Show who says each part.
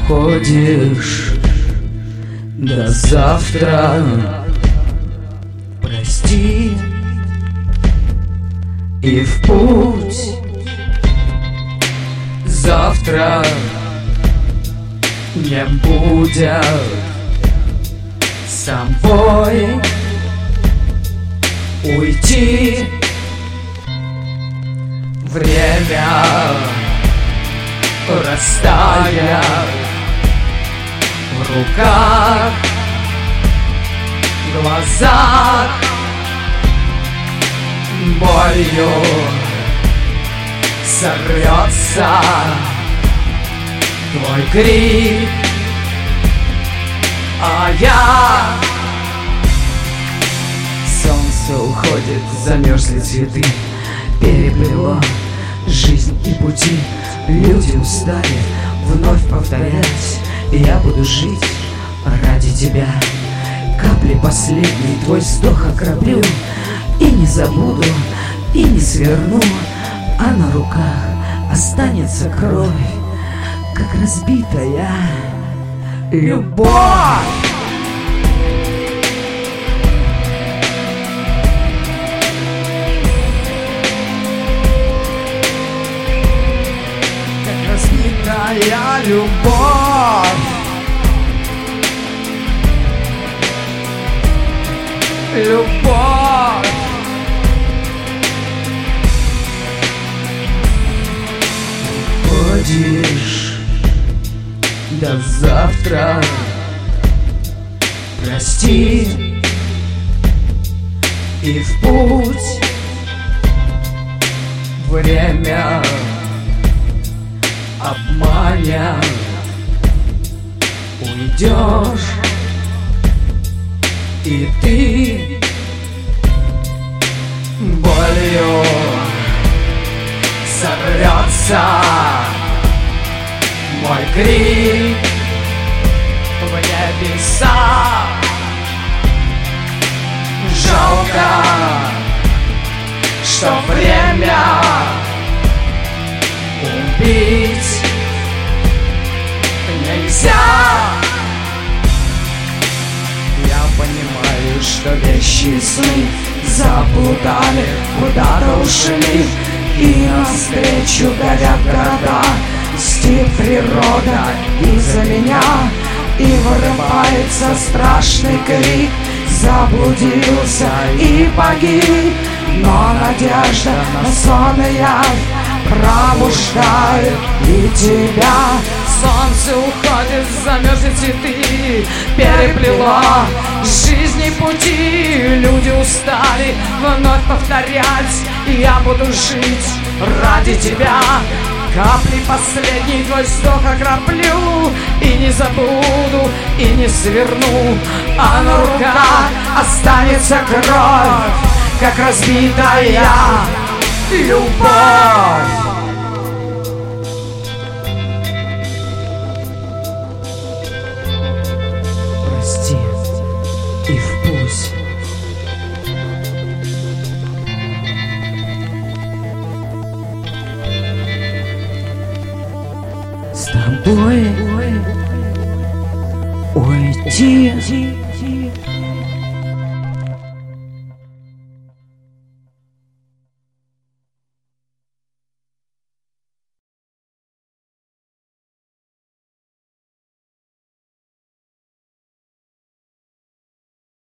Speaker 1: уходишь до завтра. Прости и в путь. Завтра не будет с собой уйти. Время растает в руках, в глазах, болью сорвется твой крик, а я... Солнце уходит, замерзли цветы, переплело жизнь и пути. Люди устали вновь повторять: я буду жить ради тебя. Капли последней твой вздох окроплю, и не забуду, и не сверну, а на руках останется кровь, как разбитая любовь. Разбитая любовь. Любовь. Ходишь до завтра. Прости и в путь. Время обманет, уйдешь, и ты болью сорвется мой крик в небеса. Жалко, что время убить нельзя. Я понимаю, что вещи сны заплутали, куда-то ушли, и навстречу горят города. Мстит природа из-за меня, и вырывается страшный крик. Заблудился и погиб, но надежда на сон и явь пробуждает и тебя. Солнце уходит, замерзли цветы, переплело жизни пути. Люди устали вновь повторять: я буду жить ради тебя. Капли последний твой вздох окроплю, и не забуду, и не сверну, а на руках останется кровь, как разбитая любовь. Прости и в путь. С тобой уйти.